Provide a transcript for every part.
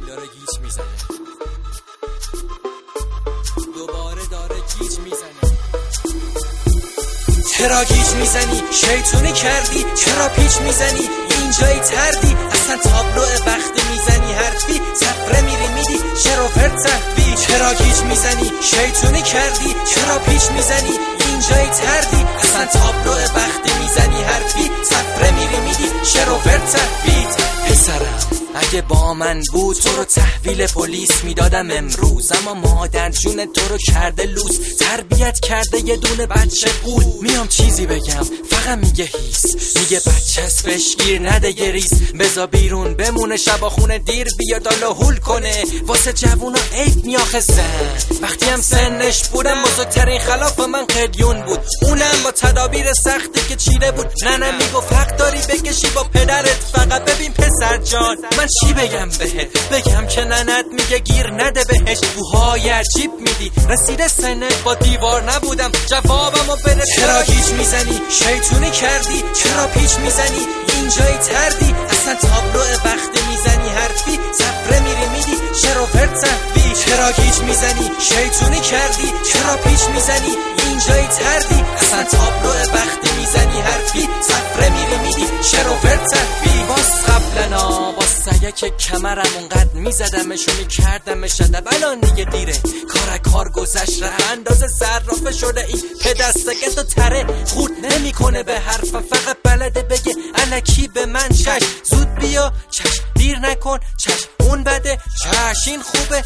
داره گیج میزنه، دوباره داره گیج میزنه. چرا گیج میزنی؟ شیطونی کردی؟ چرا پیچ میزنی؟ اینجایی تردی؟ اصلا تابلو وقتی میزنی حرفی، صفره میری میدی شروفر تحبی. چرا گیج میزنی؟ شیطونی کردی؟ چرا پیچ میزنی؟ اینجایی تردی؟ اصلا تابلو وقتی میزنی حرفی، صفره میری میدی شروفر تحبی. پسرم اگه با من بود تو رو تحویل پلیس میدادم امروز، اما مادر جون تو رو کرده لوس، تربیت کرده یه دونه بچه قول. میام چیزی بگم فقط میگه هیس، میگه بچه‌س بهش گیر نده گریز، بزا بیرون بمونه شبا خونه دیر بیاد حالا هول کنه. واسه جوونا عیب میاخه زن، وقتی هم سنش بودم بزرگترین خلاف من قلیون بود، اونم با تدابیر سختی که چیره بود. نه میگفت حق داری بکشی با پدرت، فقط ببین پسر جان من چی بگم بهت، بگم که ننت میگه گیر نده بهش، بوهای عجیب میدی رسیده سنه با دیوار نبودم جوابمو بده. چرا گیج میزنی؟ شیطونی کردی؟ چرا پیچ میزنی؟ اینجایی تردی؟ اصلا تابلو وقتی میزنی حرفی، صفره میری میدی شروفر تحبی. چرا گیج میزنی؟ شیطونی کردی؟ چرا پیچ میزنی؟ اینجایی تردی؟ اصلا تابلو وقتی میزنی حرفی، صفره میری میدی شروفر تحبی. باز قبلنا با سگک کمرم اونقدر میزدمش و میکردمش ادب، الان دیگه دیره کار گذشت، ره اندازه زرافه شده این پدستگه تو تره خورد نمیکنه به حرفم، فقط بلده بگه الکی به من چش، زود بیا چش، دیر نکن چش، اون بده چش، این خوبه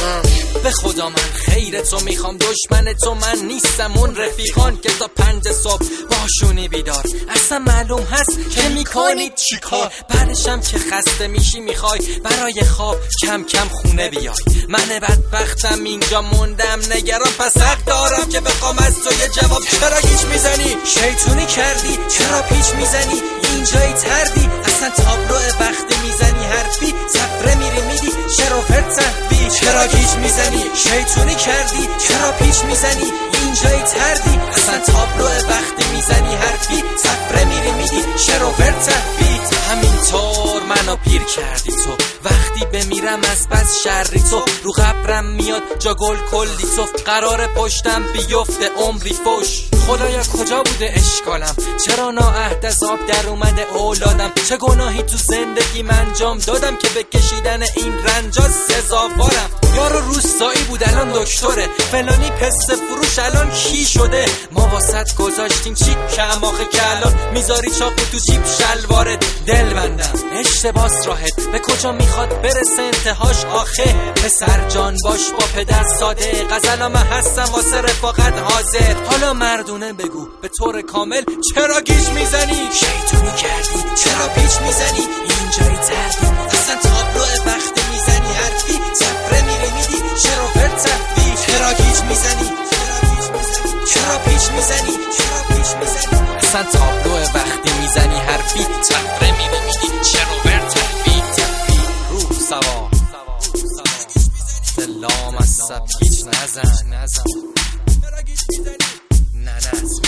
به خدا من خیرتو میخوام، دشمن تو من نیستم، اون رفیقان که تا 5 صبح باشونی بیدار، اصلا معلوم هست که میکنید چیکار، بعدشم که خسته میشی میخوای برای خواب کم کم خونه بیای. من بدبختم اینجا موندم نگران، پس حق دارم که بخوام از تو یه جواب. چرا گیج میزنی؟ شیطونی کردی؟ چرا پیچ میزنی؟ اینجایی تردی؟ اصلا تابلو وقتی میزنی حرفی، صفره میری میدی شروفر تحبی. چرا گیج میزنی؟ شیطونی کردی؟ چرا پیچ میزنی؟ اینجایی تردی؟ اصلا تابلو وقتی میزنی حرفی، صفره میری میدی شروفر تحبی. همینطور منو پیر کردی تو، وقتی بمیرم از بس شری تو، رو قبرم میاد جا گل کلی تو، قرار پشتم بیفته عمری فوش. خدایا کجا بوده اشکالم؟ چرا نااهد از آب در اومده اولادم؟ چه گناهی تو زندگی من انجام دادم که به کشیدن این رنجا سزاوارم؟ یارو روستایی بود الان دکتره، فلانی پسته فروش الان کی شده؟ ما واسط گذاشتیم چی که اماخه که الان میذاری چاقو تو جیب شلوارت. دل بندم اشتباس راحت، به کجا میخواد برسه انتهاش آخه؟ پسر جان باش با پدر ساده، غزلام هستم واسه رفاقت حاضر. حالا مردونه بگو به طور کامل چرا گیج میزنی؟ شیطونی کردی؟ چرا پیچ میزنی؟ اینجایی تردی؟ اصلا تابلو وقتی میزنی حرفی، صفره میری میدی شروفر تحبی. چرا گیج میزنی؟ چرا پیچ میزنی؟ اصلا تابلو وقتی میزنی حرفی، صفره میری میدی شروفر تحبی. روح سوا سلام از سب هیچ نزن نه